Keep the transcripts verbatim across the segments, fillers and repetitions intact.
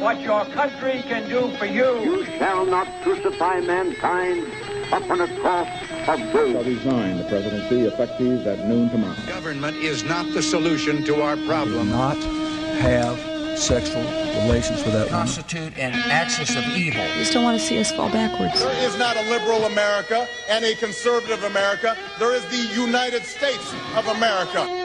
what your country can do for you. You shall not crucify mankind upon a cross of gold. Shall resign the presidency effective at noon tomorrow. Government is not the solution to our problem. Do not have sexual relations with that woman. Constitute an axis of evil. I just don't want to see us fall backwards. There is not a liberal America and a conservative America. There is the United States of America.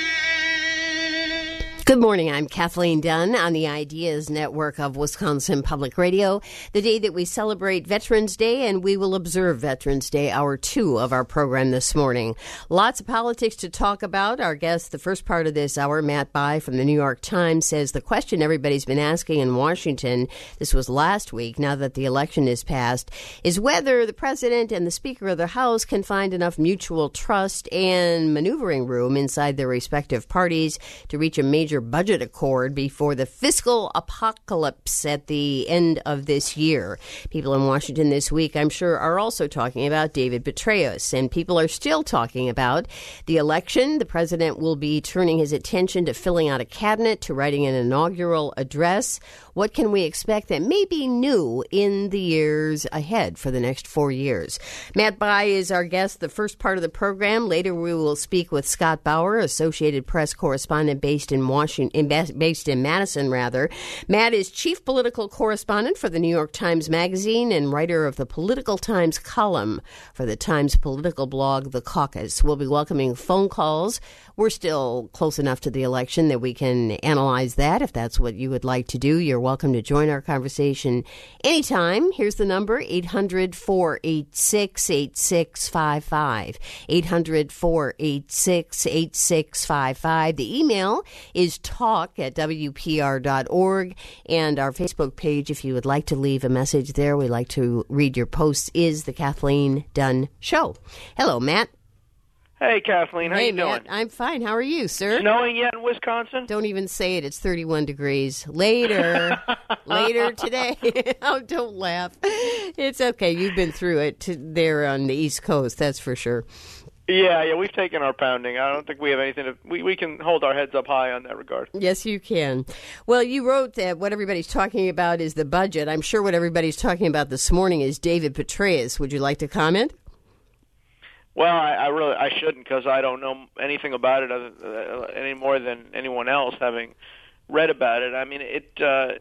Good morning. I'm Kathleen Dunn on the Ideas Network of Wisconsin Public Radio, the day that we celebrate Veterans Day, and we will observe Veterans Day, hour two of our program this morning. Lots of politics to talk about. Our guest, the first part of this hour, Matt Bai from the New York Times, says the question everybody's been asking in Washington, this was last week, now that the election is passed, is whether the president and the Speaker of the House can find enough mutual trust and maneuvering room inside their respective parties to reach a major budget accord before the fiscal apocalypse at the end of this year. People in Washington this week, I'm sure, are also talking about David Petraeus, and people are still talking about the election. The president will be turning his attention to filling out a cabinet, to writing an inaugural address. What can we expect that may be new in the years ahead for the next four years? Matt Bai is our guest, the first part of the program. Later, we will speak with Scott Bauer, Associated Press correspondent based in Washington, in, based in Madison, rather. Matt is chief political correspondent for the New York Times Magazine and writer of the Political Times column for the Times political blog, The Caucus. We'll be welcoming phone calls. We're still close enough to the election that we can analyze that. If that's what you would like to do, you're welcome to join our conversation anytime. Here's the number, eight hundred, four eight six, eight six five five. eight hundred, four eight six, eight six five five. The email is talk at W P R dot org, and our Facebook page, if you would like to leave a message there, we like to read your posts, is The Kathleen Dunn Show. Hello, Matt. Hey, Kathleen. How hey, you doing? Matt, I'm fine. How are you, sir? Snowing yet in Wisconsin? Don't even say it. It's thirty-one degrees. Later. Later today. Oh, don't laugh. It's okay. You've been through it to there on the East Coast, that's for sure. Yeah, yeah, we've taken our pounding. I don't think we have anything to... We, we can hold our heads up high on that regard. Yes, you can. Well, you wrote that what everybody's talking about is the budget. I'm sure what everybody's talking about this morning is David Petraeus. Would you like to comment? Well, I, I really I shouldn't, because I don't know anything about it other, uh, any more than anyone else, having read about it. I mean, it uh,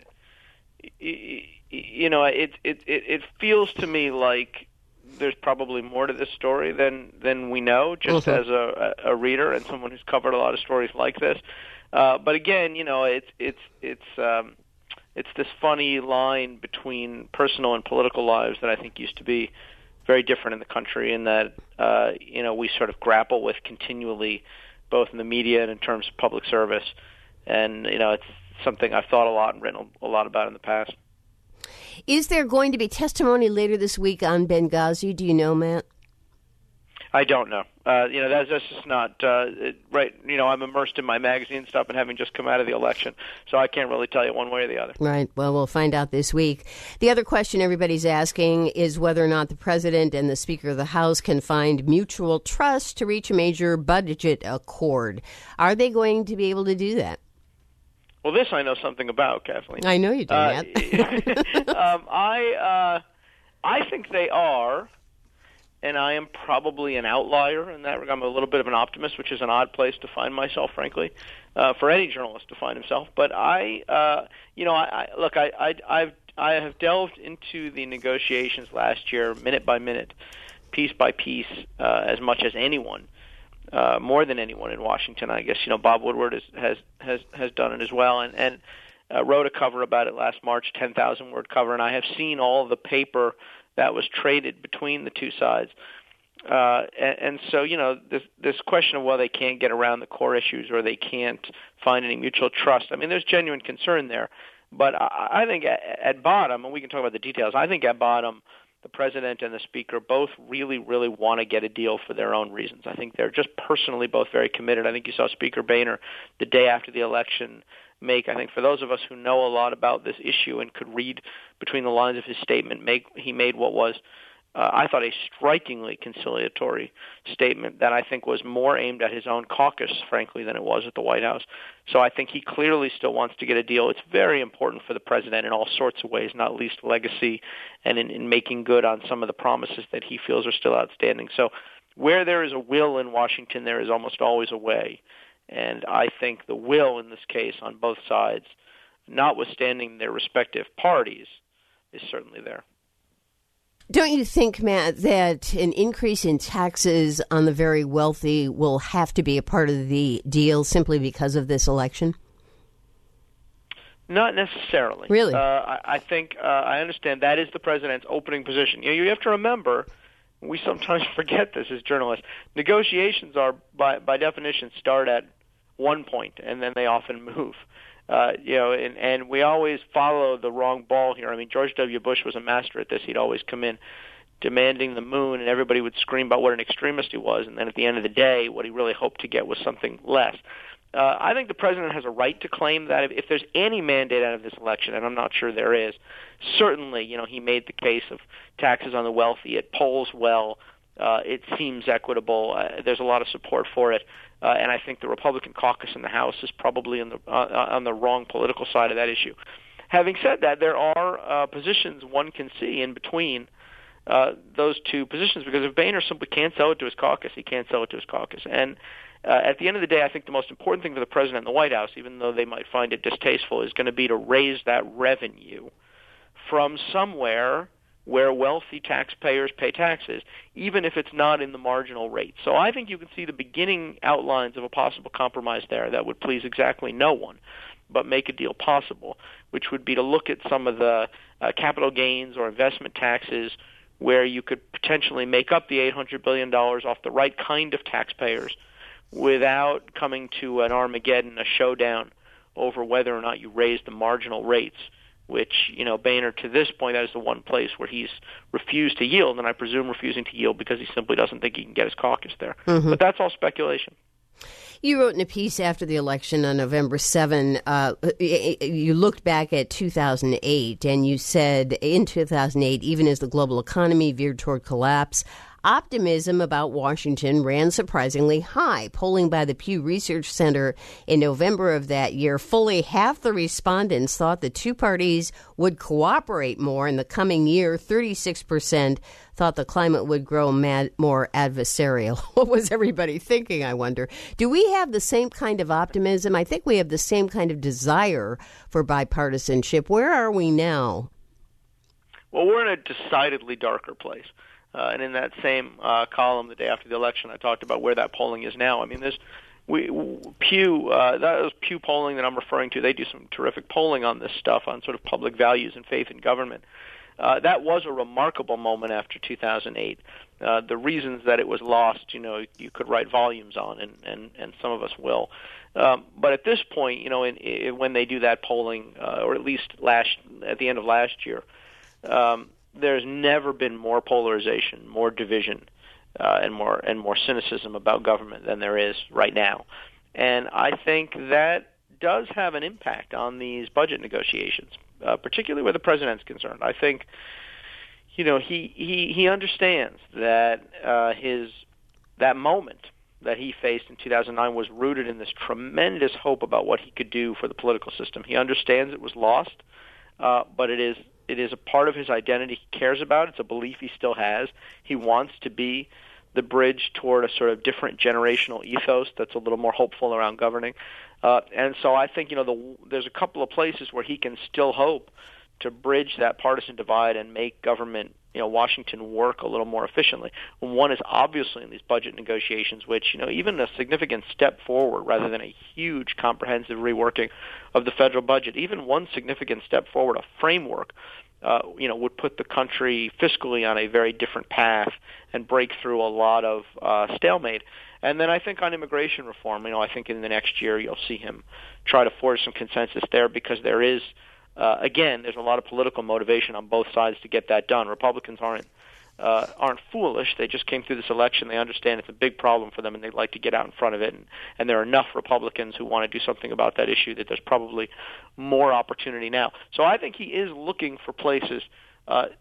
y- you know, it, it it it feels to me like there's probably more to this story than than we know, just mm-hmm. as a, a reader and someone who's covered a lot of stories like this. Uh, but again, you know, it's it's it's um, it's this funny line between personal and political lives that I think used to be very different in the country, in that uh, you know, we sort of grapple with continually, both in the media and in terms of public service. And you know, it's something I've thought a lot and written a lot about in the past. Is there going to be testimony later this week on Benghazi? Do you know, Matt? I don't know. Uh, you know, that's, that's just not uh, it, right. You know, I'm immersed in my magazine stuff and having just come out of the election, so I can't really tell you one way or the other. Right. Well, we'll find out this week. The other question everybody's asking is whether or not the president and the Speaker of the House can find mutual trust to reach a major budget accord. Are they going to be able to do that? Well, this I know something about, Kathleen. I know you do, uh, Matt. um, I uh, I think they are. And I am probably an outlier in that regard. I'm a little bit of an optimist, which is an odd place to find myself, frankly, uh, for any journalist to find himself. But I, uh, you know, I, I look, I, I, I've, I have delved into the negotiations last year, minute by minute, piece by piece, uh, as much as anyone, uh, more than anyone in Washington. I guess, you know, Bob Woodward is, has has has done it as well, and and uh, wrote a cover about it last March, ten thousand word cover, and I have seen all the paper that was traded between the two sides. Uh, and, and so, you know, this, this question of whether they can't get around the core issues or they can't find any mutual trust, I mean, there's genuine concern there. But I, I think at, at bottom, and we can talk about the details, I think at bottom, the president and the speaker both really, really want to get a deal for their own reasons. I think they're just personally both very committed. I think you saw Speaker Boehner the day after the election make, I think for those of us who know a lot about this issue and could read between the lines of his statement, make he made what was uh, I thought, a strikingly conciliatory statement that I think was more aimed at his own caucus, frankly, than it was at the White House. So I think he clearly still wants to get a deal. It's very important for the president in all sorts of ways, not least legacy and in, in making good on some of the promises that he feels are still outstanding. So where there is a will in Washington, there is almost always a way. And I think the will in this case on both sides, notwithstanding their respective parties, is certainly there. Don't you think, Matt, that an increase in taxes on the very wealthy will have to be a part of the deal simply because of this election? Not necessarily. Really? Uh, I, I think uh, I understand that is the president's opening position. You know, you have to remember, we sometimes forget this as journalists, negotiations are, by, by definition, start at one point, and then they often move. Uh, you know, and, and we always follow the wrong ball here. I mean, George W. Bush was a master at this. He'd always come in demanding the moon, and everybody would scream about what an extremist he was, and then at the end of the day, what he really hoped to get was something less. Uh, I think the president has a right to claim that if, if there's any mandate out of this election, and I'm not sure there is, certainly, you know, he made the case of taxes on the wealthy. It polls well. Uh, it seems equitable. Uh, there's a lot of support for it. Uh, and I think the Republican caucus in the House is probably in the, uh, on the wrong political side of that issue. Having said that, there are uh, positions one can see in between uh, those two positions, because if Boehner simply can't sell it to his caucus, he can't sell it to his caucus. And uh, at the end of the day, I think the most important thing for the president and the White House, even though they might find it distasteful, is going to be to raise that revenue from somewhere where wealthy taxpayers pay taxes, even if it's not in the marginal rate. So I think you can see the beginning outlines of a possible compromise there that would please exactly no one, but make a deal possible, which would be to look at some of the uh, capital gains or investment taxes where you could potentially make up the eight hundred billion dollars off the right kind of taxpayers without coming to an Armageddon, a showdown over whether or not you raise the marginal rates, which, you know, Boehner, to this point, that is the one place where he's refused to yield, and I presume refusing to yield because he simply doesn't think he can get his caucus there. Mm-hmm. But that's all speculation. You wrote in a piece after the election on November seventh, uh, you looked back at two thousand eight, and you said in two thousand eight, even as the global economy veered toward collapse, optimism about Washington ran surprisingly high. Polling by the Pew Research Center in November of that year, fully half the respondents thought the two parties would cooperate more in the coming year. thirty-six percent thought the climate would grow mad, more adversarial. What was everybody thinking, I wonder? Do we have the same kind of optimism? I think we have the same kind of desire for bipartisanship. Where are we now? Well, we're in a decidedly darker place. Uh, and in that same uh, column the day after the election, I talked about where that polling is now. I mean, there's we, Pew, uh, that was Pew polling that I'm referring to. They do some terrific polling on this stuff, on sort of public values and faith in government. Uh, that was a remarkable moment after two thousand eight. Uh, the reasons that it was lost, you know, you could write volumes on, and, and, and some of us will. Um, but at this point, you know, in, in, when they do that polling, uh, or at least last at the end of last year, um, there's never been more polarization, more division, uh, and more and more cynicism about government than there is right now. And I think that does have an impact on these budget negotiations, uh, particularly where the president's concerned. I think, you know, he he, he understands that uh, his that moment that he faced in two thousand nine was rooted in this tremendous hope about what he could do for the political system. He understands it was lost, uh, but it is it is a part of his identity he cares about. It's a belief he still has. He wants to be the bridge toward a sort of different generational ethos that's a little more hopeful around governing. Uh, and so I think, you know, the, there's a couple of places where he can still hope to bridge that partisan divide and make government, you know, Washington work a little more efficiently. One is obviously in these budget negotiations, which, you know, even a significant step forward rather than a huge comprehensive reworking of the federal budget, even one significant step forward, a framework, uh, you know, would put the country fiscally on a very different path and break through a lot of uh, stalemate. And then I think on immigration reform, you know, I think in the next year you'll see him try to forge some consensus there, because there is, uh, again, there's a lot of political motivation on both sides to get that done. Republicans aren't uh, aren't foolish. They just came through this election. They understand it's a big problem for them, and they'd like to get out in front of it. And, and there are enough Republicans who want to do something about that issue that there's probably more opportunity now. So I think he is looking for places uh,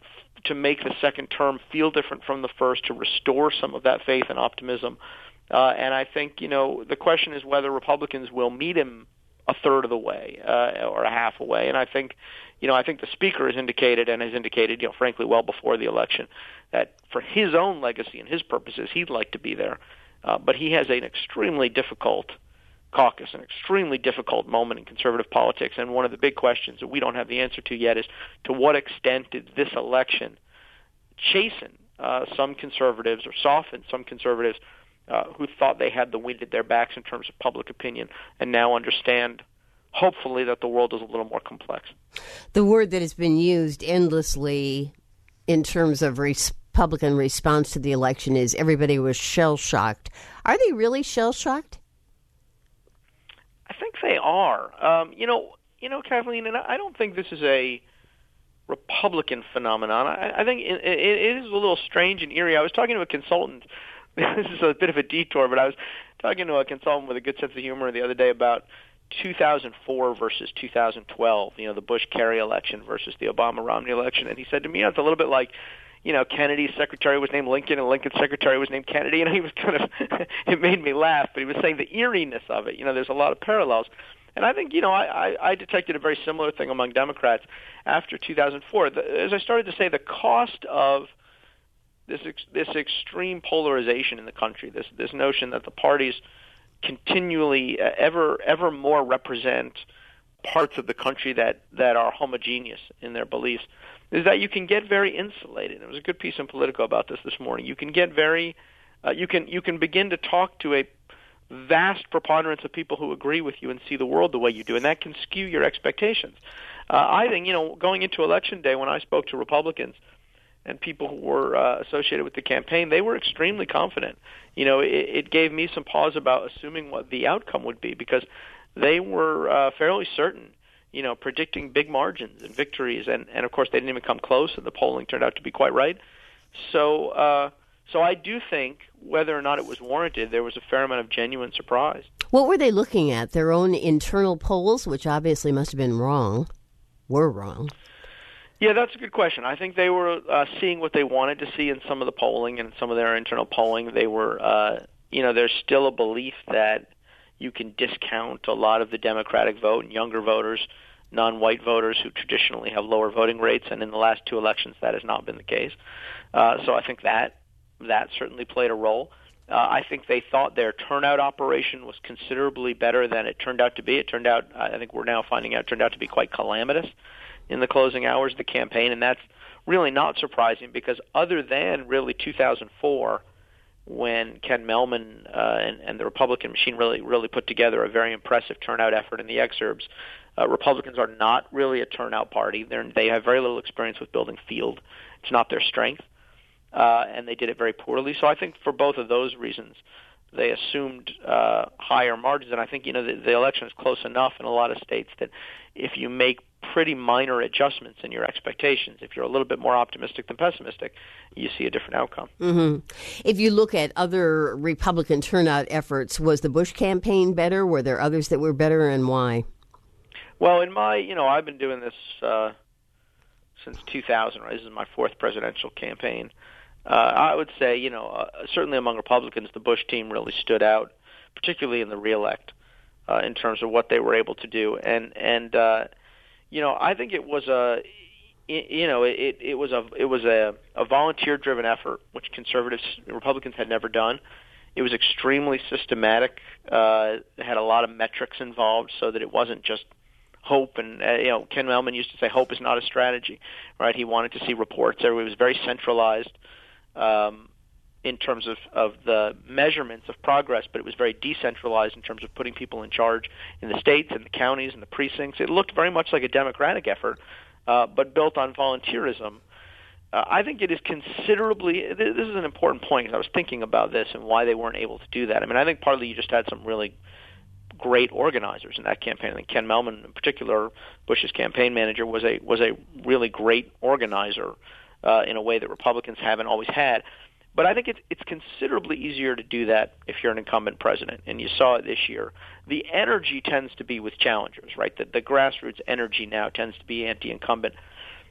to make the second term feel different from the first, to restore some of that faith and optimism. Uh, and I think, you know, the question is whether Republicans will meet him a third of the way uh, or a half away. And I think, you know, I think the Speaker has indicated and has indicated, you know, frankly, well before the election, that for his own legacy and his purposes, he'd like to be there. Uh, but he has an extremely difficult caucus, an extremely difficult moment in conservative politics. And one of the big questions that we don't have the answer to yet is, to what extent did this election chasten uh, some conservatives or soften some conservatives uh, who thought they had the wind at their backs in terms of public opinion, and now understand, hopefully, that the world is a little more complex. The word that has been used endlessly in terms of Republican response to the election is everybody was shell-shocked. Are they really shell-shocked? I think they are. Um, you know, you know, Kathleen, and I don't think this is a Republican phenomenon. I, I think it, it, it is a little strange and eerie. I was talking to a consultant. This is a bit of a detour, but I was talking to a consultant with a good sense of humor the other day about two thousand four versus two thousand twelve, you know, the Bush-Kerry election versus the Obama-Romney election. And he said to me, you know, it's a little bit like, you know, Kennedy's secretary was named Lincoln and Lincoln's secretary was named Kennedy. And he was kind of, it made me laugh, but he was saying the eeriness of it. You know, there's a lot of parallels. And I think, you know, I, I, I detected a very similar thing among Democrats after two thousand four. The, as I started to say, the cost of this ex, this extreme polarization in the country, this this notion that the parties continually uh, ever ever more represent parts of the country that, that are homogeneous in their beliefs, is that you can get very insulated. There was a good piece in Politico about this this morning. You can get very, uh, you can you can begin to talk to a vast preponderance of people who agree with you and see the world the way you do, and that can skew your expectations. Uh, I think, you know, going into Election Day, when I spoke to Republicans and people who were uh, associated with the campaign, they were extremely confident. You know, it, it gave me some pause about assuming what the outcome would be, because they were uh, fairly certain, you know, predicting big margins and victories, and, and of course they didn't even come close, and the polling turned out to be quite right. So, uh, so I do think, whether or not it was warranted, there was a fair amount of genuine surprise. What were they looking at? Their own internal polls, which obviously must have been wrong, were wrong. Yeah, that's a good question. I think they were uh, seeing what they wanted to see in some of the polling and some of their internal polling. They were, uh, you know, there's still a belief that you can discount a lot of the Democratic vote and younger voters, non-white voters who traditionally have lower voting rates, and in the last two elections that has not been the case. Uh, so I think that that certainly played a role. Uh, I think they thought their turnout operation was considerably better than it turned out to be. It turned out, I think we're now finding out, it turned out to be quite calamitous in the closing hours of the campaign, and that's really not surprising, because other than really two thousand four, when Ken Mehlman uh, and, and the Republican machine really really put together a very impressive turnout effort in the exurbs, uh, Republicans are not really a turnout party. They're, they have very little experience with building field. It's not their strength, uh, and they did it very poorly. So I think for both of those reasons, they assumed uh, higher margins. And I think, you know, the, the election is close enough in a lot of states that if you make pretty minor adjustments in your expectations, if you're a little bit more optimistic than pessimistic, you see a different outcome. Mm-hmm. If you look at other Republican turnout efforts, was the Bush campaign better? Were there others that were better, and why? Well, in my, you know, I've been doing this uh, since two thousand, right? This is my fourth presidential campaign. Uh, I would say, you know, uh, certainly among Republicans, the Bush team really stood out, particularly in the reelect, uh, in terms of what they were able to do. And, and uh, you know, I think it was a, you know, it, it was a it was a, a volunteer-driven effort, which conservatives, Republicans had never done. It was extremely systematic. Uh, it had a lot of metrics involved, so that it wasn't just hope. And uh, you know, Ken Mehlman used to say, "Hope is not a strategy." Right? He wanted to see reports. It was very centralized um, in terms of, of the measurements of progress, but it was very decentralized in terms of putting people in charge in the states and the counties and the precincts. It looked very much like a Democratic effort, uh, but built on volunteerism. Uh, I think it is considerably, this is an important point, because I was thinking about this and why they weren't able to do that. I mean, I think partly you just had some really great organizers in that campaign. I think Ken Mehlman, in particular, Bush's campaign manager, was a was a really great organizer uh, in a way that Republicans haven't always had. But I think it's, it's considerably easier to do that if you're an incumbent president, and you saw it this year. The energy tends to be with challengers, right? The, the grassroots energy now tends to be anti-incumbent.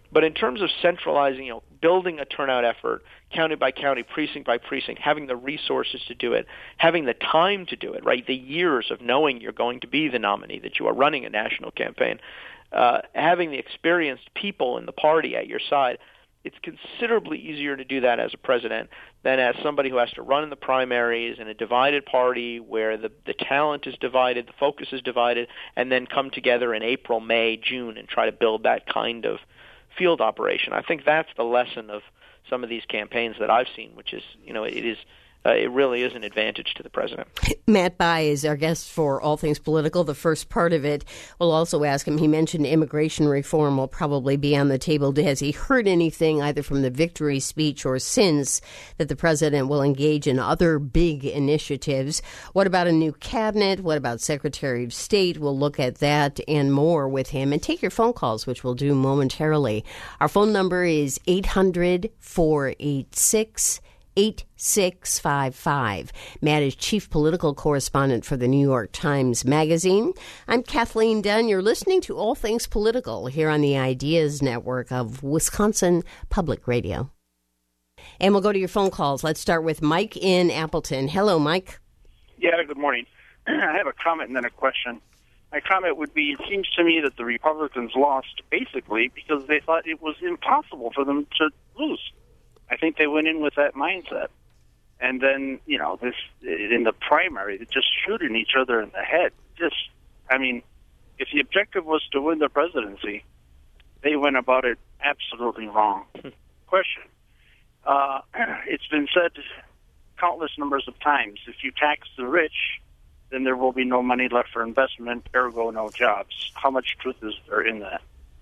But in terms of centralizing, you know, building a turnout effort, county by county, precinct by precinct, having the resources to do it, having the time to do it, right, the years of knowing you're going to be the nominee, that you are running a national campaign, uh, having the experienced people in the party at your side, it's considerably easier to do that as a president than as somebody who has to run in the primaries in a divided party where the, the talent is divided, the focus is divided, and then come together in April, May, June and try to build that kind of field operation. I think that's the lesson of some of these campaigns that I've seen, which is, you know, it is uh, it really is an advantage to the president. Matt Bai is our guest for All Things Political. The first part of it, we'll also ask him, he mentioned immigration reform will probably be on the table. Has he heard anything either from the victory speech or since that the president will engage in other big initiatives? What about a new cabinet? What about Secretary of State? We'll look at that and more with him and take your phone calls, which we'll do momentarily. Our phone number is eight hundred, four eight six, eight six five five. Matt is chief political correspondent for the New York Times Magazine. I'm Kathleen Dunn. You're listening to All Things Political here on the Ideas Network of Wisconsin Public Radio. And we'll go to your phone calls. Let's start with Mike in Appleton. Hello, Mike. Yeah, good morning. I have a comment and then a question. My comment would be, it seems to me that the Republicans lost basically because they thought it was impossible for them to lose. I think they went in with that mindset. And then, you know, this in the primary, they're just shooting each other in the head. Just, I mean, if the objective was to win the presidency, they went about it absolutely wrong. Question. Uh, it's been said countless numbers of times, if you tax the rich, then there will be no money left for investment, ergo no jobs. How much truth is there in that?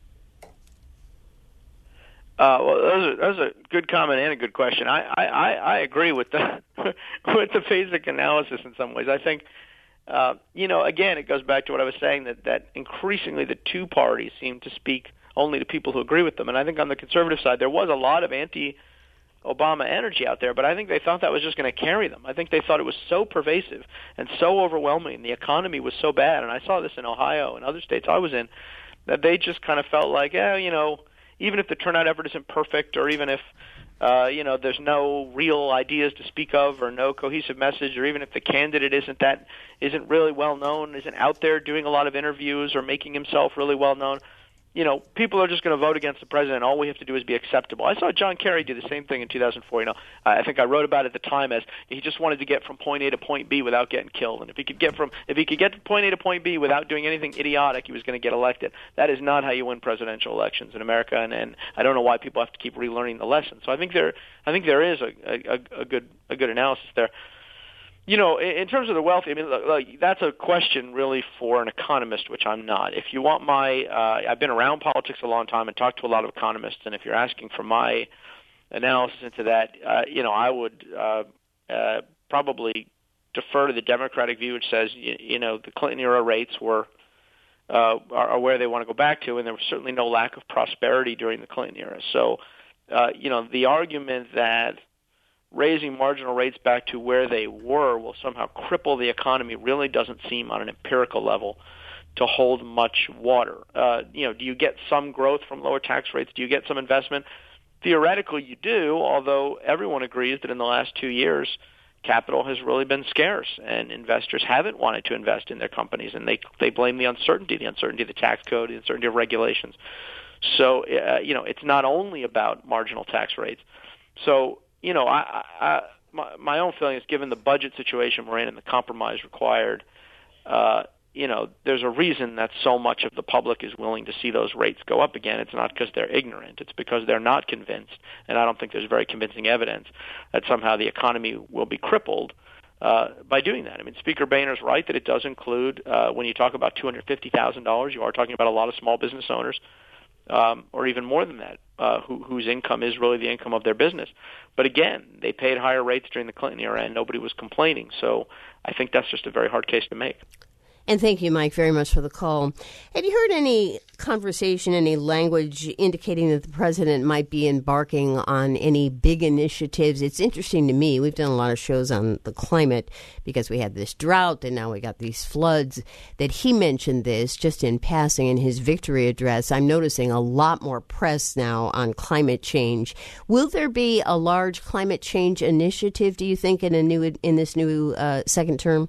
Uh, well, those are, those are a good comment and a good question. I, I, I agree with the with the basic analysis in some ways. I think, uh, you know, again, it goes back to what I was saying, that, that increasingly the two parties seem to speak only to people who agree with them. And I think on the conservative side, there was a lot of anti-Obama energy out there, but I think they thought that was just going to carry them. I think they thought it was so pervasive and so overwhelming. The economy was so bad, and I saw this in Ohio and other states I was in, that they just kind of felt like, yeah, you know, even if the turnout effort isn't perfect, or even if uh, you know there's no real ideas to speak of, or no cohesive message, or even if the candidate isn't that isn't really well known, isn't out there doing a lot of interviews or making himself really well known, you know, people are just going to vote against the president. All we have to do is be acceptable. I saw John Kerry do the same thing in two thousand four. You know, I think I wrote about it at the time as he just wanted to get from point A to point B without getting killed. And if he could get from if he could get from point A to point B without doing anything idiotic, he was going to get elected. That is not how you win presidential elections in America. And, and I don't know why people have to keep relearning the lesson. So I think there, I think there is a, a, a good a good analysis there. You know, in terms of the wealthy, I mean, look, look, that's a question really for an economist, which I'm not. If you want my, uh, I've been around politics a long time and talked to a lot of economists, and if you're asking for my analysis into that, uh, you know, I would uh, uh, probably defer to the Democratic view, which says, you, you know, the Clinton-era rates were uh, are, are where they want to go back to, and there was certainly no lack of prosperity during the Clinton era. So, uh, you know, the argument that raising marginal rates back to where they were will somehow cripple the economy really doesn't seem on an empirical level to hold much water. Uh, you know, do you get some growth from lower tax rates? Do you get some investment? Theoretically, you do, although everyone agrees that in the last two years, capital has really been scarce, and investors haven't wanted to invest in their companies, and they they blame the uncertainty, the uncertainty of the tax code, the uncertainty of regulations. So, uh, you know, it's not only about marginal tax rates. So, you know, I, I, my, my own feeling is, given the budget situation we're in and the compromise required, uh, you know, there's a reason that so much of the public is willing to see those rates go up again. It's not because they're ignorant. It's because they're not convinced, and I don't think there's very convincing evidence that somehow the economy will be crippled uh, by doing that. I mean, Speaker Boehner's right that it does include, uh, when you talk about two hundred fifty thousand dollars, you are talking about a lot of small business owners, um, or even more than that, uh, who, whose income is really the income of their business. But again, they paid higher rates during the Clinton era, and nobody was complaining. So I think that's just a very hard case to make. And thank you, Mike, very much for the call. Have you heard any conversation, any language indicating that the president might be embarking on any big initiatives? It's interesting to me. We've done a lot of shows on the climate because we had this drought and now we got these floods, that he mentioned this just in passing in his victory address. I'm noticing a lot more press now on climate change. Will there be a large climate change initiative, do you think, in a new in this new uh, second term?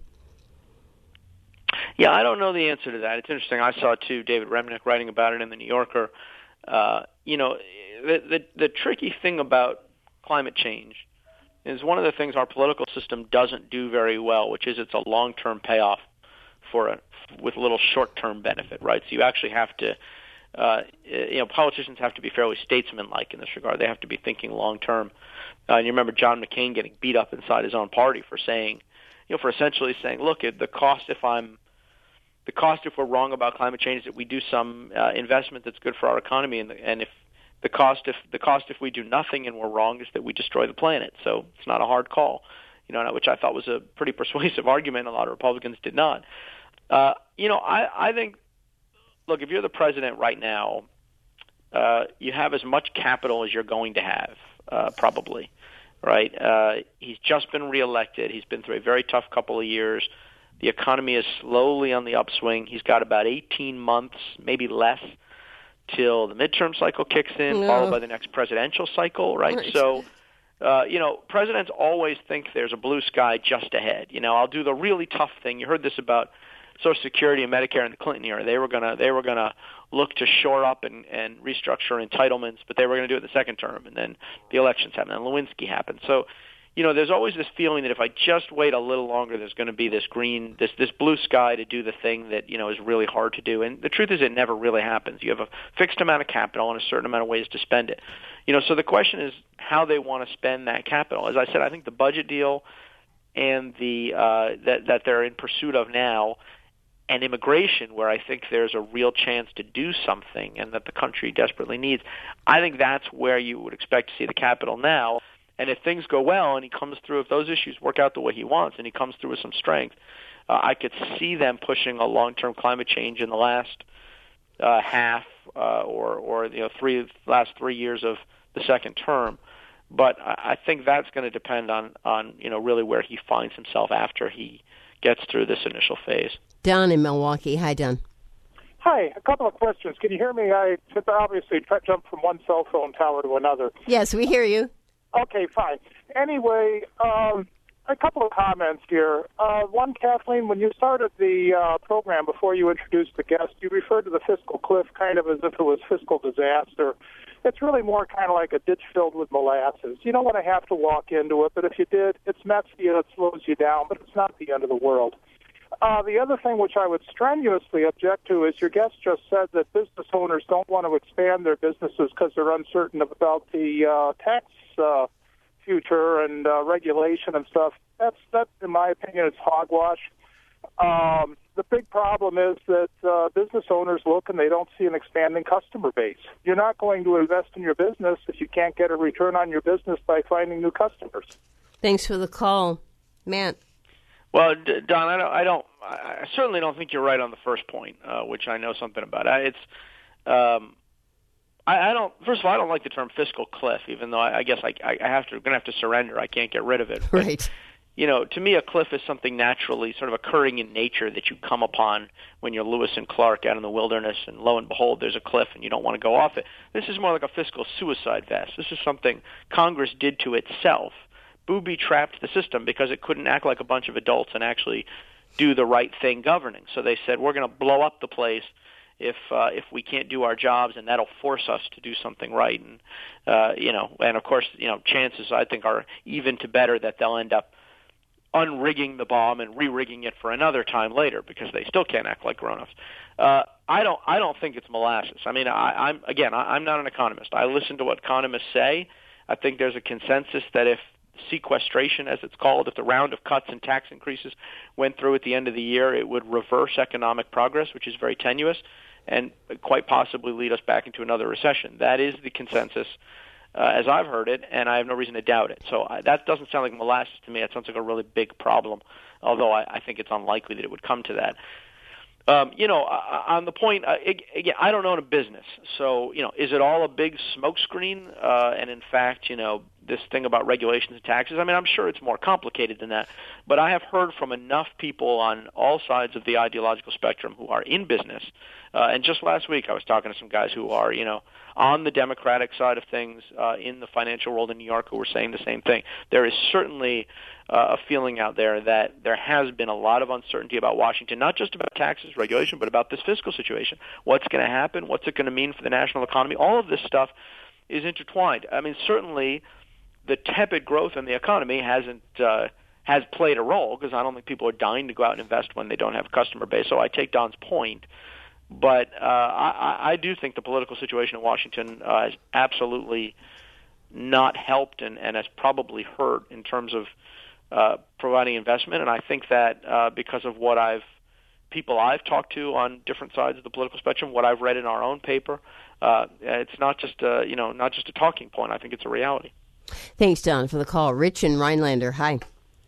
Yeah, I don't know the answer to that. It's interesting. I saw, too, David Remnick writing about it in The New Yorker. Uh, you know, the, the the tricky thing about climate change is one of the things our political system doesn't do very well, which is it's a long-term payoff for a, with a little short-term benefit, right? So you actually have to, uh, you know, politicians have to be fairly statesman-like in this regard. They have to be thinking long-term. Uh, and you remember John McCain getting beat up inside his own party for saying, you know, for essentially saying, look, the cost if I'm The cost, if we're wrong about climate change, is that we do some uh, investment that's good for our economy, and, the, and if the cost, if the cost, if we do nothing and we're wrong, is that we destroy the planet. So it's not a hard call, you know, which I thought was a pretty persuasive argument. A lot of Republicans did not. Uh, you know, I, I think, look, if you're the president right now, uh, you have as much capital as you're going to have, uh, probably, right? Uh, he's just been reelected. He's been through a very tough couple of years. The economy is slowly on the upswing. He's got about eighteen months, maybe less, till the midterm cycle kicks in, no. followed by the next presidential cycle, right? right. So, uh, you know, presidents always think there's a blue sky just ahead. You know, I'll do the really tough thing. You heard this about Social Security and Medicare in the Clinton era. They were gonna they were gonna look to shore up and, and restructure entitlements, but they were going to do it in the second term, and then the elections happened, and Lewinsky happened. So, you know, there's always this feeling that if I just wait a little longer, there's going to be this green, this this blue sky to do the thing that, you know, is really hard to do. And the truth is it never really happens. You have a fixed amount of capital and a certain amount of ways to spend it. You know, so the question is how they want to spend that capital. As I said, I think the budget deal and the uh, that, that they're in pursuit of now, and immigration, where I think there's a real chance to do something and that the country desperately needs, I think that's where you would expect to see the capital now. And if things go well and he comes through, if those issues work out the way he wants and he comes through with some strength, uh, I could see them pushing a long-term climate change in the last uh, half uh, or, or you know, three last three years of the second term. But I, I think that's going to depend on, on, you know, really where he finds himself after he gets through this initial phase. Don in Milwaukee. Hi, Don. Hi, a couple of questions. Can you hear me? I obviously jumped from one cell phone tower to another. Yes, we hear you. Okay, fine. Anyway, um, a couple of comments here. Uh, one, Kathleen, when you started the uh, program before you introduced the guest, you referred to the fiscal cliff kind of as if it was fiscal disaster. It's really more kind of like a ditch filled with molasses. You don't want to have to walk into it, but if you did, it's messy and it slows you down, but it's not the end of the world. Uh, the other thing which I would strenuously object to is your guest just said that business owners don't want to expand their businesses because they're uncertain about the uh, tax uh, future and uh, regulation and stuff. That's, that, in my opinion, it's hogwash. Um, the big problem is that uh, business owners look and they don't see an expanding customer base. You're not going to invest in your business if you can't get a return on your business by finding new customers. Thanks for the call. Matt. Well, Don, I don't, I don't, I certainly don't think you're right on the first point, uh, which I know something about. It's, um, I, I don't. First of all, I don't like the term fiscal cliff, even though I, I guess I, I have to, going to have to surrender. I can't get rid of it. But, right. You know, to me, a cliff is something naturally sort of occurring in nature that you come upon when you're Lewis and Clark out in the wilderness, and lo and behold, there's a cliff, and you don't want to go off it. This is more like a fiscal suicide vest. This is something Congress did to itself. Booby-trapped the system because it couldn't act like a bunch of adults and actually do the right thing governing. So they said, we're going to blow up the place if uh, if we can't do our jobs, and that'll force us to do something right. And, uh, you know, and of course, you know, chances, I think, are even to better that they'll end up unrigging the bomb and re-rigging it for another time later because they still can't act like grown-ups. Uh, I don't I don't think it's molasses. I mean, I, I'm again, I, I'm not an economist. I listen to what economists say. I think there's a consensus that if sequestration, as it's called, if the round of cuts and tax increases went through at the end of the year, it would reverse economic progress, which is very tenuous, and quite possibly lead us back into another recession. That is the consensus, uh, as I've heard it, and I have no reason to doubt it. So I, that doesn't sound like molasses to me. It sounds like a really big problem, although I, I think it's unlikely that it would come to that. Um, you know, on the point, uh, again, I don't own a business, so you know, is it all a big smokescreen? Uh, and in fact, you know, this thing about regulations and taxes. I mean, I'm sure it's more complicated than that, but I have heard from enough people on all sides of the ideological spectrum who are in business. Uh, and just last week, I was talking to some guys who are, you know, on the Democratic side of things uh, in the financial world in New York who were saying the same thing. There is certainly uh, a feeling out there that there has been a lot of uncertainty about Washington, not just about taxes, regulation, but about this fiscal situation. What's going to happen? What's it going to mean for the national economy? All of this stuff is intertwined. I mean, certainly the tepid growth in the economy hasn't uh, has played a role, because I don't think people are dying to go out and invest when they don't have a customer base. So I take Don's point. But uh, I, I do think the political situation in Washington uh, has absolutely not helped and, and has probably hurt in terms of uh, providing investment. And I think that uh, because of what I've people I've talked to on different sides of the political spectrum, what I've read in our own paper, uh, it's not just a, you know not just a talking point. I think it's a reality. Thanks, Don, for the call. Rich and Rhinelander, hi.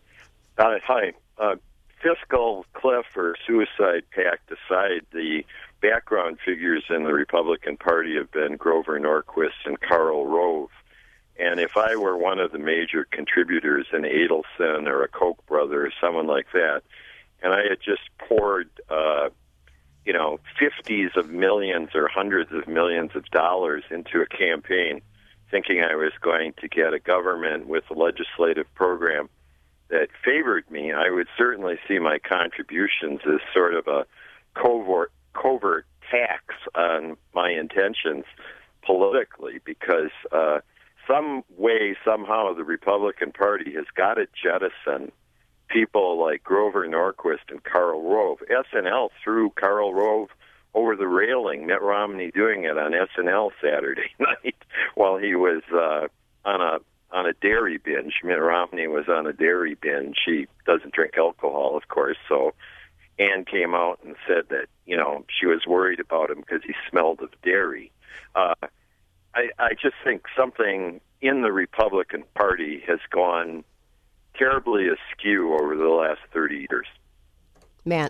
Uh, hi. Uh, fiscal cliff or suicide pact aside, the background figures in the Republican Party have been Grover Norquist and Karl Rove. And if I were one of the major contributors in Adelson or a Koch brother or someone like that, and I had just poured, uh, you know, fifties of millions or hundreds of millions of dollars into a campaign, thinking I was going to get a government with a legislative program that favored me, I would certainly see my contributions as sort of a covert covert tax on my intentions politically, because uh, some way, somehow, the Republican Party has got to jettison people like Grover Norquist and Karl Rove. S N L threw Karl Rove over the railing, Mitt Romney doing it on S N L Saturday night while he was uh, on a on a dairy binge. Mitt Romney was on a dairy binge. He doesn't drink alcohol, of course, so Ann came out and said that, you know, she was worried about him because he smelled of dairy. Uh, I, I just think something in the Republican Party has gone terribly askew over the last thirty years. Matt.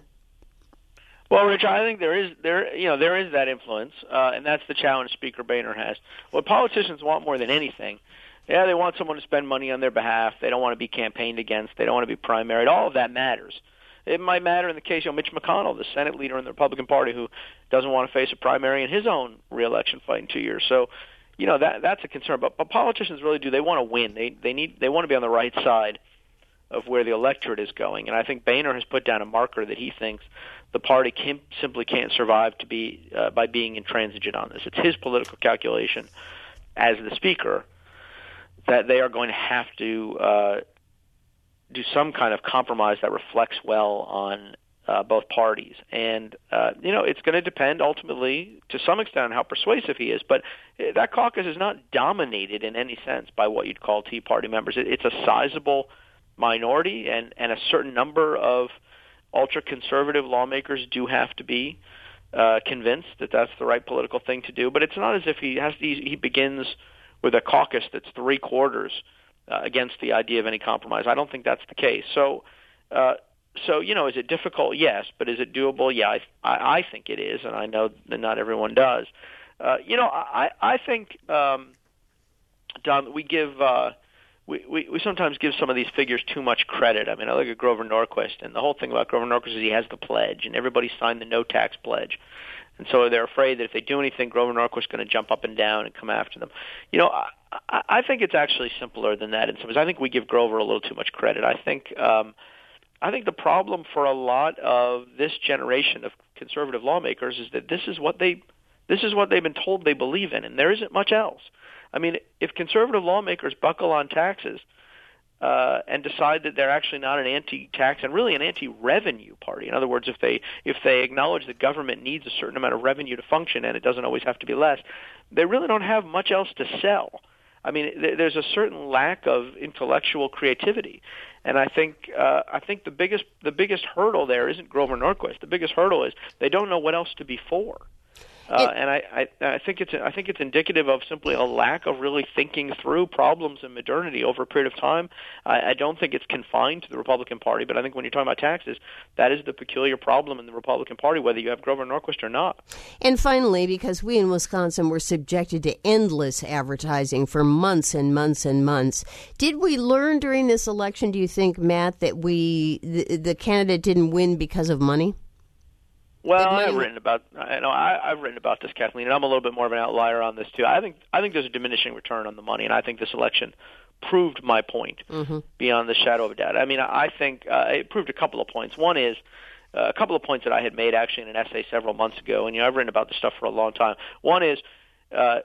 Well, Rich, I think there is there you know there is that influence, uh, and that's the challenge Speaker Boehner has. What politicians want more than anything, yeah, they want someone to spend money on their behalf. They don't want to be campaigned against. They don't want to be primaried. All of that matters. It might matter in the case of Mitch McConnell, the Senate leader in the Republican Party, who doesn't want to face a primary in his own reelection fight in two years. So, you know, that that's a concern. But, but politicians really do. They want to win. They they need they want to be on the right side of where the electorate is going. And I think Boehner has put down a marker that he thinks the party can, simply can't survive to be uh, by being intransigent on this. It's his political calculation as the Speaker that they are going to have to uh, do some kind of compromise that reflects well on uh, both parties. And, uh, you know, it's going to depend ultimately to some extent on how persuasive he is. But that caucus is not dominated in any sense by what you'd call Tea Party members. It, it's a sizable minority, and, and a certain number of ultra-conservative lawmakers do have to be uh, convinced that that's the right political thing to do. But it's not as if he has to, he begins with a caucus that's three-quarters Uh, against the idea of any compromise. I don't think that's the case. So, uh, so you know, is it difficult? Yes, but is it doable? Yeah, I, I, I think it is, and I know that not everyone does. Uh, you know, I, I think, um, Don, we give uh, we, we we sometimes give some of these figures too much credit. I mean, I look at Grover Norquist, and the whole thing about Grover Norquist is he has the pledge, and everybody signed the no tax pledge. And so they're afraid that if they do anything, Grover Norquist is going to jump up and down and come after them. You know, I, I think it's actually simpler than that in some ways. I think we give Grover a little too much credit. I think um, I think the problem for a lot of this generation of conservative lawmakers is that this is what they this is what they've been told they believe in, and there isn't much else. I mean, if conservative lawmakers buckle on taxes uh, and decide that they're actually not an anti-tax and really an anti-revenue party. In other words, if they if they acknowledge that government needs a certain amount of revenue to function and it doesn't always have to be less, they really don't have much else to sell. I mean, there's a certain lack of intellectual creativity, and I think uh, I think the biggest the biggest hurdle there isn't Grover Norquist. The biggest hurdle is they don't know what else to be for. Uh, and I, I, I think it's I think it's indicative of simply a lack of really thinking through problems in modernity over a period of time. I, I don't think it's confined to the Republican Party, but I think when you're talking about taxes, that is the peculiar problem in the Republican Party, whether you have Grover Norquist or not. And finally, because we in Wisconsin were subjected to endless advertising for months and months and months, did we learn during this election, do you think, Matt, that we the, the candidate didn't win because of money? Well, I've written about I know I, I've written about this, Kathleen, and I'm a little bit more of an outlier on this too. I think I think there's a diminishing return on the money, and I think this election proved my point mm-hmm. beyond the shadow of a doubt. I mean, I think uh, it proved a couple of points. One is uh, a couple of points that I had made actually in an essay several months ago, and you know I've written about this stuff for a long time. One is uh,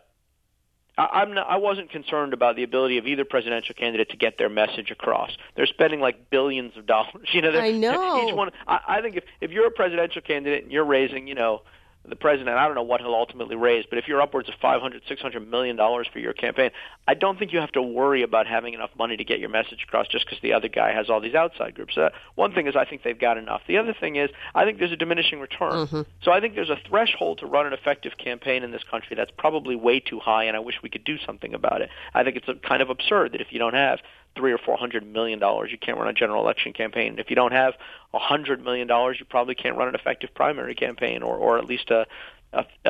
I'm not, I wasn't concerned about the ability of either presidential candidate to get their message across. They're spending like billions of dollars. You know, I know. Each one. I, I think if, if you're a presidential candidate and you're raising, you know, the president, I don't know what he'll ultimately raise, but if you're upwards of five hundred, six hundred million dollars for your campaign, I don't think you have to worry about having enough money to get your message across just because the other guy has all these outside groups. Uh, one thing is I think they've got enough. The other thing is I think there's a diminishing return. Mm-hmm. So I think there's a threshold to run an effective campaign in this country that's probably way too high, and I wish we could do something about it. I think it's a, kind of absurd that if you don't have three or four hundred million dollars, you can't run a general election campaign. And if you don't have a hundred million dollars, you probably can't run an effective primary campaign, or, or at least a a, a,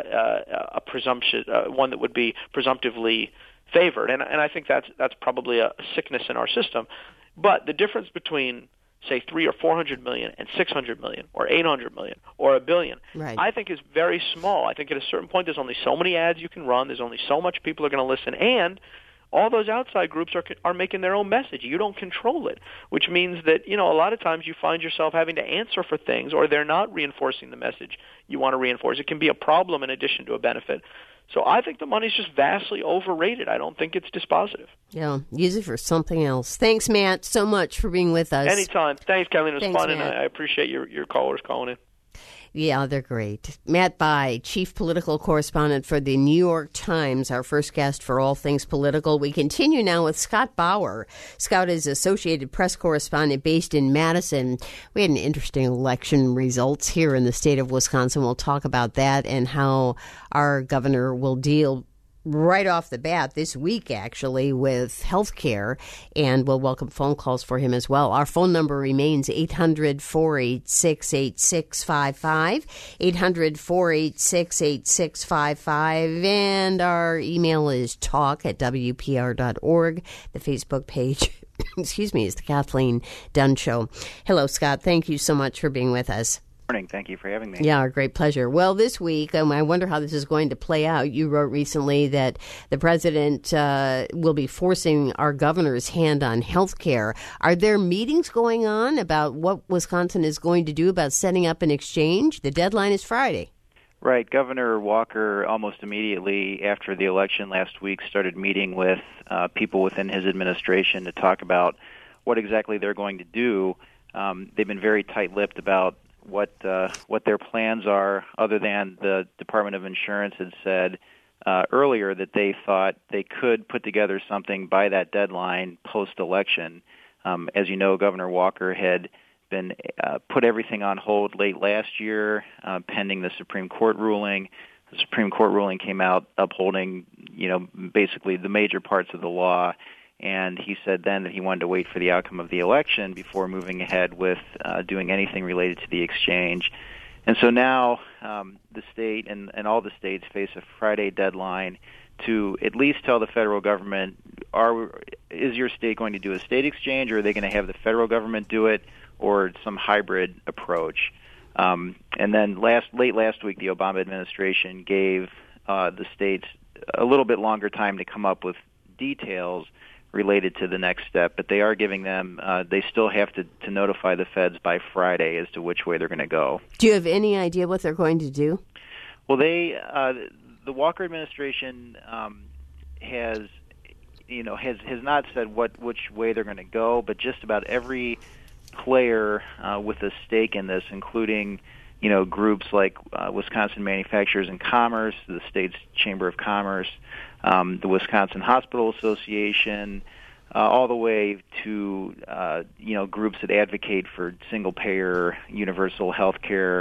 a, a presumption, uh, one that would be presumptively favored. And, and I think that's that's probably a sickness in our system. But the difference between say three or four hundred million and six hundred million, or eight hundred million, or a billion, right. I think is very small. I think at a certain point, there's only so many ads you can run. There's only so much people are going to listen, and all those outside groups are are making their own message. You don't control it, which means that, you know, a lot of times you find yourself having to answer for things, or they're not reinforcing the message you want to reinforce. It can be a problem in addition to a benefit. So I think the money's just vastly overrated. I don't think it's dispositive. Yeah, use it for something else. Thanks, Matt, so much for being with us. Anytime. Thanks, Kathleen. It was Thanks, fun, Matt. and I appreciate your, your callers calling in. Yeah, they're great. Matt Bai, chief political correspondent for the New York Times, our first guest for all things political. We continue now with Scott Bauer. Scott is Associated Press correspondent based in Madison. We had an interesting election results here in the state of Wisconsin. We'll talk about that and how our governor will deal right off the bat this week, actually, with health care, and we'll welcome phone calls for him as well. Our phone number remains eight hundred, four eight six, eight six five five, eight hundred, four eight six, eight six five five, and our email is talk at w p r dot org. The Facebook page, excuse me, is the Kathleen Dunn Show. Hello, Scott. Thank you so much for being with us. Morning. Thank you for having me. Yeah, great pleasure. Well, this week, um, I wonder how this is going to play out. You wrote recently that the president uh, will be forcing our governor's hand on health care. Are there meetings going on about what Wisconsin is going to do about setting up an exchange? The deadline is Friday. Right. Governor Walker, almost immediately after the election last week, started meeting with uh, people within his administration to talk about what exactly they're going to do. Um, they've been very tight-lipped about what uh, what their plans are, other than the Department of Insurance had said uh, earlier that they thought they could put together something by that deadline post-election. Um, as you know, Governor Walker had been uh, put everything on hold late last year, uh, pending the Supreme Court ruling. The Supreme Court ruling came out upholding, you know, basically the major parts of the law. And he said then that he wanted to wait for the outcome of the election before moving ahead with uh, doing anything related to the exchange. And so now um, the state and, and all the states face a Friday deadline to at least tell the federal government, are is your state going to do a state exchange, or are they going to have the federal government do it, or some hybrid approach? Um, and then last late last week, the Obama administration gave uh, the states a little bit longer time to come up with details related to the next step, but they are giving them, uh, they still have to, to notify the feds by Friday as to which way they're going to go. Do you have any idea what they're going to do? Well, they, uh, the Walker administration um, has, you know, has, has not said what which way they're going to go, but just about every player uh, with a stake in this, including, you know, groups like uh, Wisconsin Manufacturers and Commerce, the state's Chamber of Commerce, um, the Wisconsin Hospital Association, uh, all the way to, uh, you know, groups that advocate for single-payer universal health care,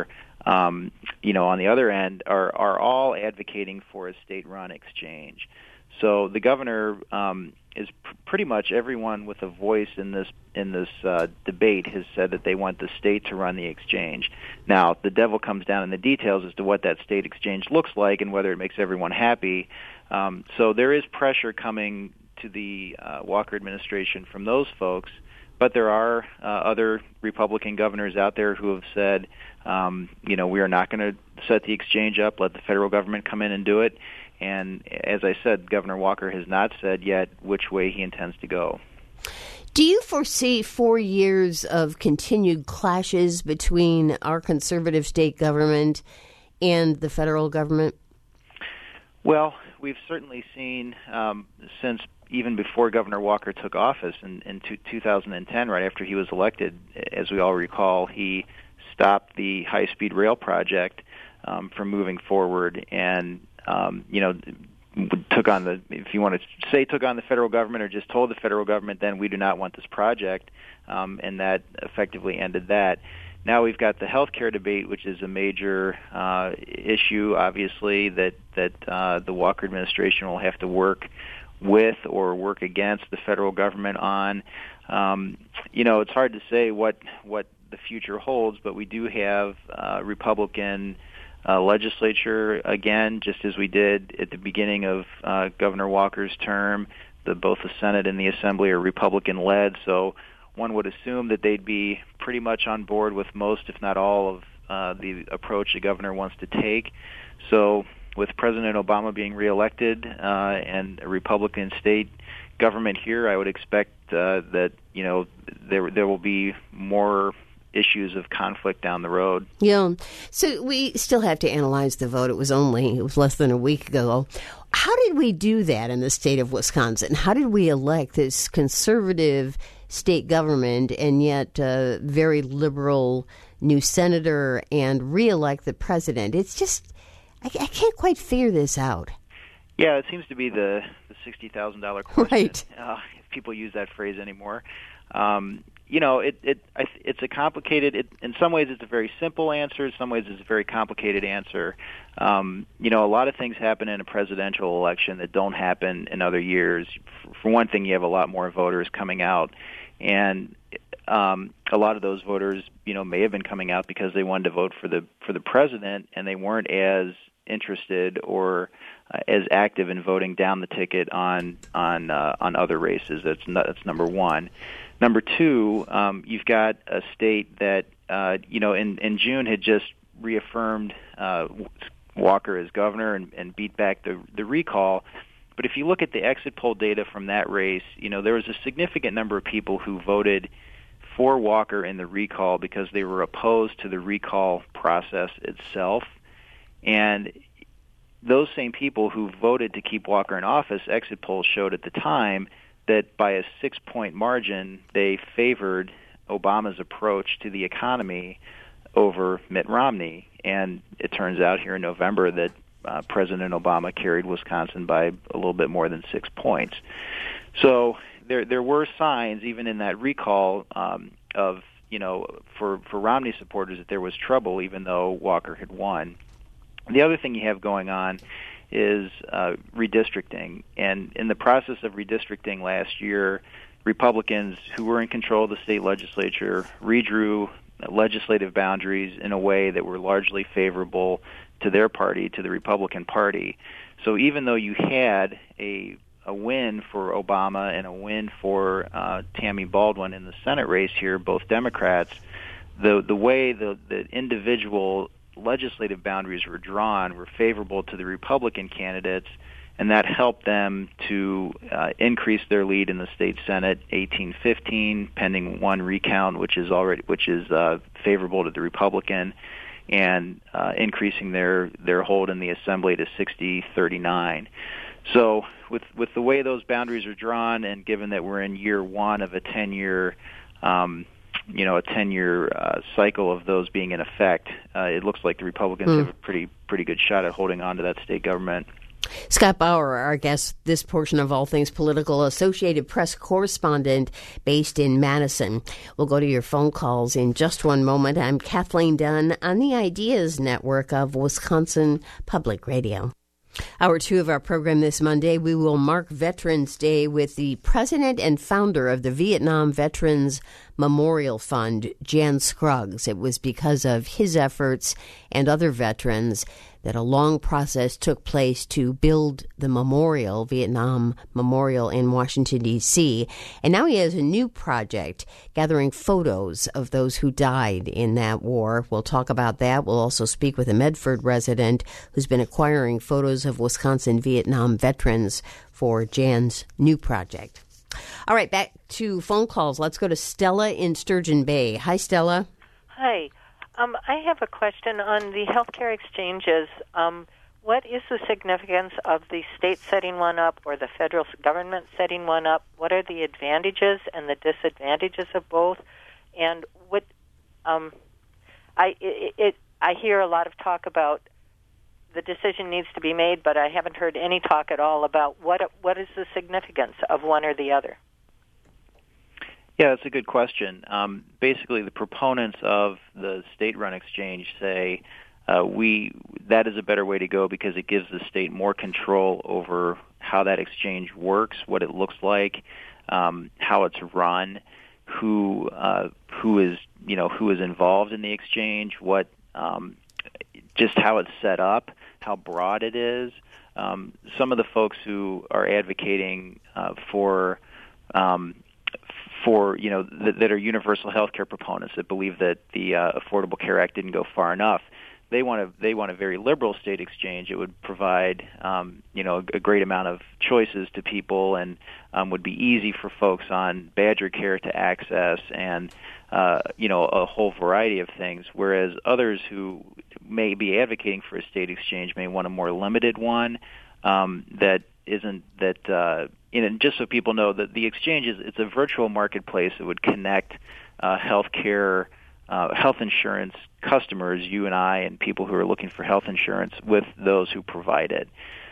um, you know, on the other end, are are all advocating for a state-run exchange. So the governor um, is pr- pretty much everyone with a voice in this in this uh, debate has said that they want the state to run the exchange. Now, the devil comes down in the details as to what that state exchange looks like and whether it makes everyone happy. Um, so there is pressure coming to the uh, Walker administration from those folks, but there are uh, other Republican governors out there who have said, um, you know, we are not going to set the exchange up, let the federal government come in and do it. And as I said, Governor Walker has not said yet which way he intends to go. Do you foresee four years of continued clashes between our conservative state government and the federal government? Well, we've certainly seen um, since even before Governor Walker took office in, in two thousand ten, right after he was elected, as we all recall, he stopped the high-speed rail project um, from moving forward and Um, you know, took on the, if you want to say took on the federal government or just told the federal government, then we do not want this project, um, and that effectively ended that. Now we've got the health care debate, which is a major uh, issue, obviously, that, that uh, the Walker administration will have to work with or work against the federal government on. Um, you know, it's hard to say what, what the future holds, but we do have uh, Republican Uh, legislature again, just as we did at the beginning of uh, Governor Walker's term. The, both the Senate and the Assembly are Republican-led, so one would assume that they'd be pretty much on board with most, if not all, of uh, the approach the governor wants to take. So with President Obama being reelected uh, and a Republican state government here, I would expect uh, that, you know, there there will be more issues of conflict down the road. Yeah. So we still have to analyze the vote. It was only, it was less than a week ago. How did we do that in the state of Wisconsin? How did we elect this conservative state government and yet a very liberal new senator and reelect the president? It's just, I, I can't quite figure this out. Yeah, it seems to be the, the sixty thousand dollars question, right. uh, if people use that phrase anymore. Um, You know, it, it it's a complicated. It, in some ways, it's a very simple answer. In some ways, it's a very complicated answer. Um, you know, a lot of things happen in a presidential election that don't happen in other years. For one thing, you have a lot more voters coming out, and um, a lot of those voters, you know, may have been coming out because they wanted to vote for the for the president, and they weren't as interested or uh, as active in voting down the ticket on on uh, on other races. That's no, that's number one. Number two, um, you've got a state that, uh, you know, in, in June had just reaffirmed uh, Walker as governor and, and beat back the, the recall. But if you look at the exit poll data from that race, you know, there was a significant number of people who voted for Walker in the recall because they were opposed to the recall process itself. And those same people who voted to keep Walker in office, exit polls showed at the time that by a six-point margin, they favored Obama's approach to the economy over Mitt Romney. And it turns out here in November that uh, President Obama carried Wisconsin by a little bit more than six points. So there there were signs, even in that recall, um, of, you know, for, for Romney supporters that there was trouble, even though Walker had won. The other thing you have going on is uh, redistricting. And in the process of redistricting last year, Republicans who were in control of the state legislature redrew legislative boundaries in a way that were largely favorable to their party, to the Republican Party. So even though you had a a win for Obama and a win for uh, Tammy Baldwin in the Senate race here, both Democrats, the the way the, the individual legislative boundaries were drawn were favorable to the Republican candidates, and that helped them to uh, increase their lead in the state Senate eighteen fifteen, pending one recount, which is already which is uh, favorable to the Republican, and uh, increasing their their hold in the Assembly to sixty thirty-nine. So with with the way those boundaries are drawn, and given that we're in year one of a ten-year um, you know, a ten-year uh, cycle of those being in effect, uh, it looks like the Republicans mm. have a pretty pretty good shot at holding on to that state government. Scott Bauer, our guest, this portion of All Things Political, Associated Press correspondent based in Madison. We'll go to your phone calls in just one moment. I'm Kathleen Dunn on the Ideas Network of Wisconsin Public Radio. Hour two of our program this Monday, we will mark Veterans Day with the president and founder of the Vietnam Veterans Memorial Fund, Jan Scruggs. It was because of his efforts and other veterans that a long process took place to build the memorial, Vietnam Memorial in Washington, D C. And now he has a new project gathering photos of those who died in that war. We'll talk about that. We'll also speak with a Medford resident who's been acquiring photos of Wisconsin Vietnam veterans for Jan's new project. All right, back to phone calls. Let's go to Stella in Sturgeon Bay. Hi, Stella. Hi. Um, I have a question on the healthcare exchanges. Um, what is the significance of the state setting one up or the federal government setting one up? What are the advantages and the disadvantages of both? And what um, I it, it I hear a lot of talk about the decision needs to be made, but I haven't heard any talk at all about what what is the significance of one or the other. Yeah, that's a good question. Um, basically, the proponents of the state-run exchange say uh, we that is a better way to go because it gives the state more control over how that exchange works, what it looks like, um, how it's run, who uh, who is you know who is involved in the exchange, what um, just how it's set up, how broad it is. Um, some of the folks who are advocating uh, for um, for, you know, that, that are universal health care proponents that believe that the uh, Affordable Care Act didn't go far enough. They want a, they want a very liberal state exchange. It would provide, um, you know, a, a great amount of choices to people and um, would be easy for folks on Badger Care to access and, uh, you know, a whole variety of things, whereas others who may be advocating for a state exchange may want a more limited one um, that isn't that uh, you know, just so people know that the exchange is it's a virtual marketplace that would connect uh, healthcare, uh, health insurance customers, you and I, and people who are looking for health insurance with those who provide it.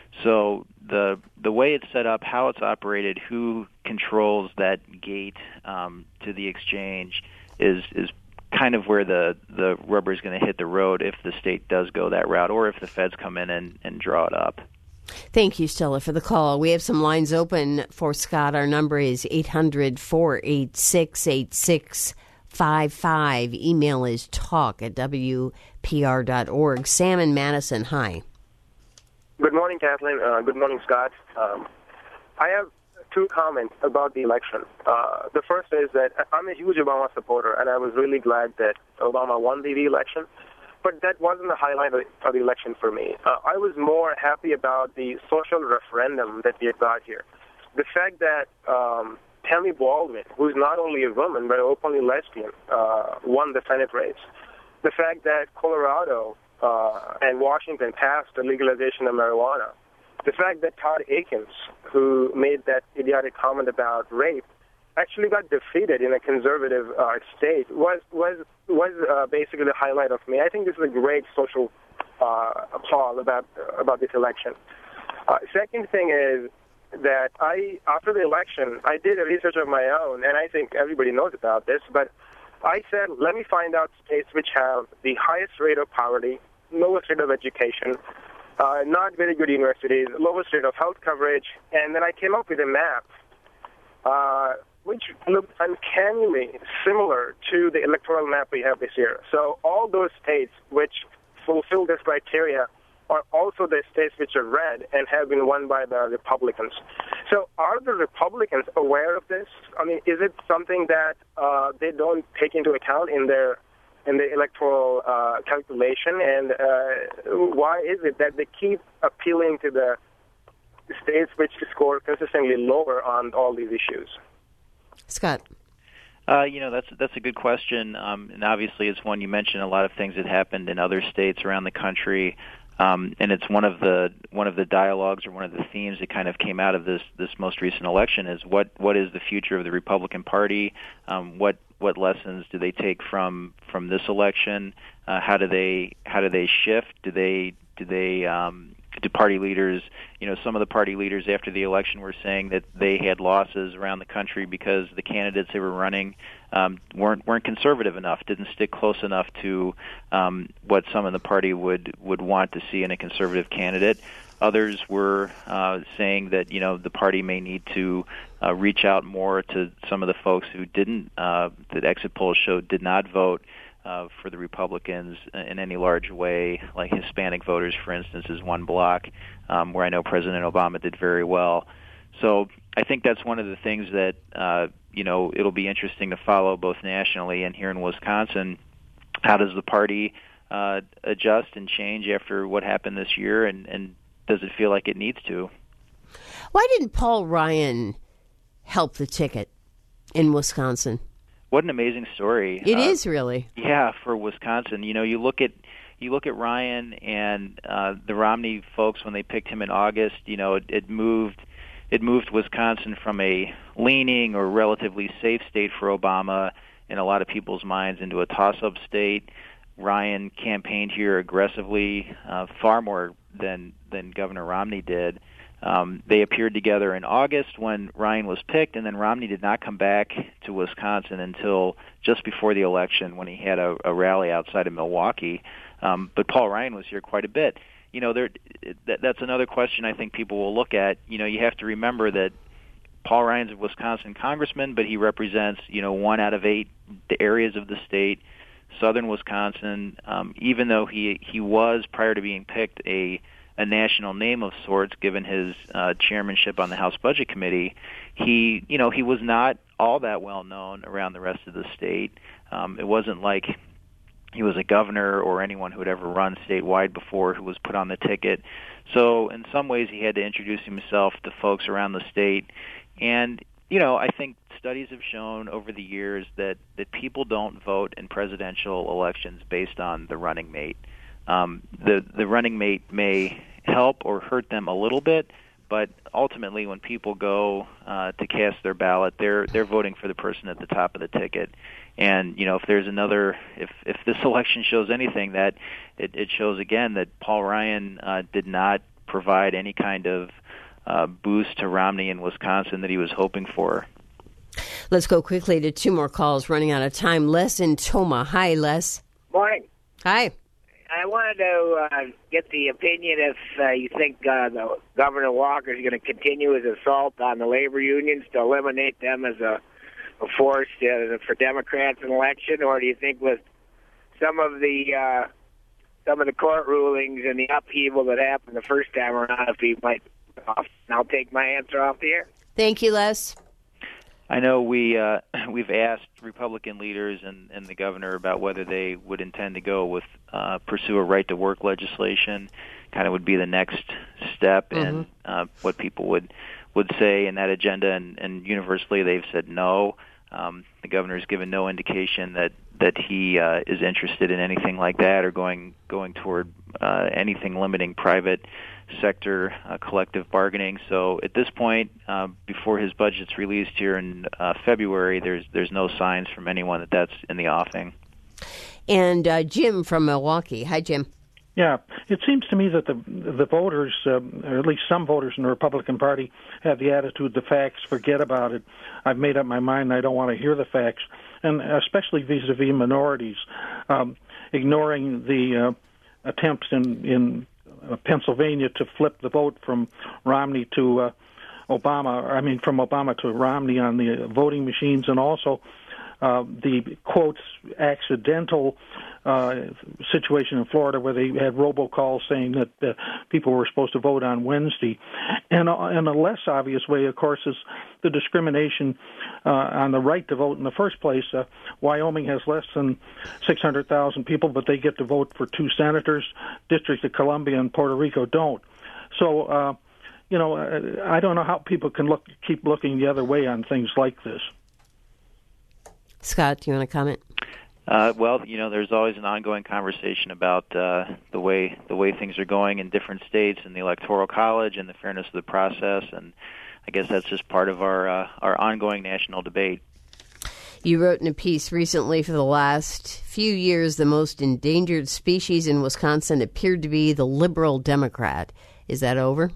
So the the way it's set up, how it's operated, who controls that gate um, to the exchange is is kind of where the, the rubber is going to hit the road if the state does go that route or if the feds come in and, and draw it up. Thank you, Stella, for the call. We have some lines open for Scott. Our number is eight hundred, four eight six, eight six five five. Email is talk at w p r dot org. Sam in Madison, hi. Good morning, Kathleen. Uh, good morning, Scott. Um, I have two comments about the election. Uh, the first is that I'm a huge Obama supporter, and I was really glad that Obama won the election. But that wasn't the highlight of the election for me. Uh, I was more happy about the social referendum that we had got here. The fact that um, Tammy Baldwin, who is not only a woman but openly lesbian, uh, won the Senate race. The fact that Colorado uh, and Washington passed the legalization of marijuana. The fact that Todd Akins, who made that idiotic comment about rape, actually got defeated in a conservative uh, state was was was uh, basically the highlight of me. I think this is a great social uh, applaud about uh, about this election. Uh, second thing is that I, after the election, I did a research of my own, and I think everybody knows about this, but I said, let me find out states which have the highest rate of poverty, lowest rate of education, uh, not very good universities, lowest rate of health coverage, and then I came up with a map uh, which looked uncannily similar to the electoral map we have this year. So all those states which fulfill this criteria are also the states which are red and have been won by the Republicans. So are the Republicans aware of this? I mean, is it something that uh, they don't take into account in their in the electoral uh, calculation? And uh, why is it that they keep appealing to the states which score consistently lower on all these issues? Scott. Uh, you know, that's that's a good question, um, and obviously it's one you mentioned. A lot of things that happened in other states around the country, um, and it's one of the one of the dialogues or one of the themes that kind of came out of this this most recent election is what what is the future of the Republican Party? Um, what what lessons do they take from from this election? Uh, how do they how do they shift? Do they do they um, the party leaders, you know, some of the party leaders after the election were saying that they had losses around the country because the candidates they were running um, weren't weren't conservative enough, didn't stick close enough to um, what some of the party would would want to see in a conservative candidate. Others were uh, saying that, you know, the party may need to uh, reach out more to some of the folks who didn't, uh, that exit polls showed did not vote uh, for the Republicans in any large way, like Hispanic voters, for instance, is one block um, where I know President Obama did very well. So I think that's one of the things that, uh, you know, it'll be interesting to follow both nationally and here in Wisconsin. How does the party uh, adjust and change after what happened this year, and, and does it feel like it needs to? Why didn't Paul Ryan help the ticket in Wisconsin? What an amazing story. It uh, is really. Yeah, for Wisconsin. You know, you look at you look at Ryan and uh, the Romney folks when they picked him in August, you know, it, it moved it moved Wisconsin from a leaning or relatively safe state for Obama in a lot of people's minds into a toss-up state. Ryan campaigned here aggressively, uh, far more than than Governor Romney did. Um, they appeared together in August when Ryan was picked, and then Romney did not come back to Wisconsin until just before the election when he had a, a rally outside of Milwaukee. Um, but Paul Ryan was here quite a bit. You know, there, that, that's another question I think people will look at. You know, you have to remember that Paul Ryan's a Wisconsin congressman, but he represents, you know, one out of eight areas of the state, southern Wisconsin. Um, even though he he was, prior to being picked, a a national name of sorts, given his uh, chairmanship on the House Budget Committee, he, you know, he was not all that well known around the rest of the state. Um, it wasn't like he was a governor or anyone who had ever run statewide before who was put on the ticket. So in some ways he had to introduce himself to folks around the state. And, you know, I think studies have shown over the years that, that people don't vote in presidential elections based on the running mate. Um, the the running mate may help or hurt them a little bit, but ultimately, when people go uh, to cast their ballot, they're they're voting for the person at the top of the ticket. And you know, if there's another, if if this election shows anything, that it, it shows again that Paul Ryan uh, did not provide any kind of uh, boost to Romney in Wisconsin that he was hoping for. Let's go quickly to two more calls. Running out of time. Les in Toma. Hi, Les. Morning. Hi. I wanted to uh, get the opinion if uh, you think uh, the Governor Walker is going to continue his assault on the labor unions to eliminate them as a, a force uh, for Democrats in election, or do you think with some of the uh, some of the court rulings and the upheaval that happened the first time around, if he might off? And I'll take my answer off the air. Thank you, Les. I know we uh, we've asked Republican leaders and, and the governor about whether they would intend to go with uh, pursue a right to work legislation. Kind of would be the next step mm-hmm. in uh, what people would would say in that agenda, and, and universally they've said no. Um, the governor has given no indication that that he uh, is interested in anything like that or going going toward uh, anything limiting private sector uh, collective bargaining. So at this point, uh, before his budget's released here in uh, February, there's there's no signs from anyone that that's in the offing. And uh, Jim from Milwaukee. Hi, Jim. Yeah, it seems to me that the the voters, uh, or at least some voters in the Republican Party, have the attitude, the facts, forget about it. I've made up my mind, I don't want to hear the facts, and especially vis-a-vis minorities, um, ignoring the uh, attempts in, in uh, Pennsylvania to flip the vote from Romney to uh, Obama, I mean from Obama to Romney on the voting machines, and also uh, the, quotes, accidental uh, situation in Florida where they had robocalls saying that uh, people were supposed to vote on Wednesday. And uh, in a less obvious way, of course, is the discrimination uh, on the right to vote in the first place. Uh, Wyoming has less than six hundred thousand people, but they get to vote for two senators. District of Columbia and Puerto Rico don't. So, uh, you know, I don't know how people can look keep looking the other way on things like this. Scott, do you want to comment? Uh, well, you know, there's always an ongoing conversation about uh, the way the way things are going in different states and the Electoral College and the fairness of the process, and I guess that's just part of our uh, our ongoing national debate. You wrote in a piece recently, for the last few years, the most endangered species in Wisconsin appeared to be the liberal Democrat. Is that over?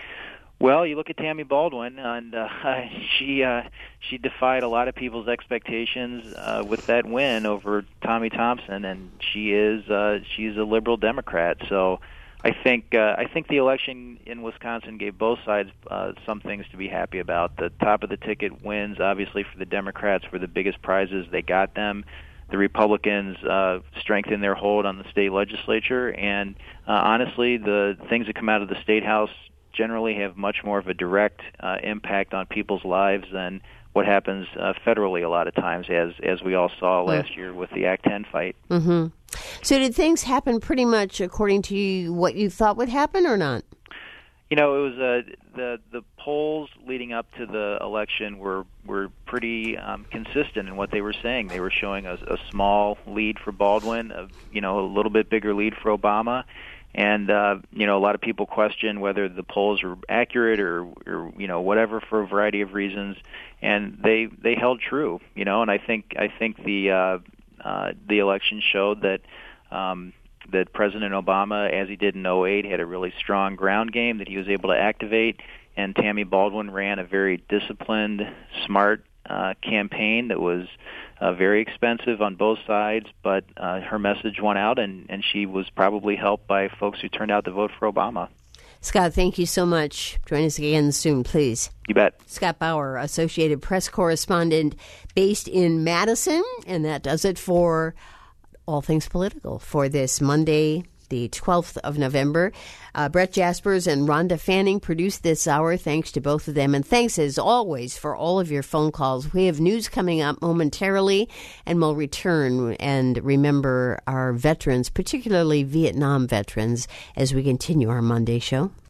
Well, you look at Tammy Baldwin, and uh, she uh, she defied a lot of people's expectations uh, with that win over Tommy Thompson, and she is uh, she's a liberal Democrat. So I think uh, I think the election in Wisconsin gave both sides uh, some things to be happy about. The top of the ticket wins, obviously, for the Democrats were the biggest prizes. They got them. The Republicans uh, strengthened their hold on the state legislature, and uh, honestly, the things that come out of the State House generally have much more of a direct uh, impact on people's lives than what happens uh, federally a lot of times, as as we all saw last mm. year with the Act ten fight. Mm-hmm. So did things happen pretty much according to you, what you thought would happen, or not? You know, it was uh, the the polls leading up to the election were were pretty um, consistent in what they were saying. They were showing a, a small lead for Baldwin, a, you know, a little bit bigger lead for Obama. And, uh, you know, a lot of people question whether the polls were accurate or, or, you know, whatever for a variety of reasons. And they they held true, you know, and I think I think the uh, uh, the election showed that um, that President Obama, as he did in oh eight, had a really strong ground game that he was able to activate. And Tammy Baldwin ran a very disciplined, smart uh, campaign that was Uh, very expensive on both sides, but uh, her message won out, and, and she was probably helped by folks who turned out to vote for Obama. Scott, thank you so much. Join us again soon, please. You bet. Scott Bauer, Associated Press correspondent based in Madison, and that does it for All Things Political for this Monday, the twelfth of November. Uh, Brett Jaspers and Rhonda Fanning produced this hour. Thanks to both of them. And thanks, as always, for all of your phone calls. We have news coming up momentarily, and we'll return and remember our veterans, particularly Vietnam veterans, as we continue our Monday show.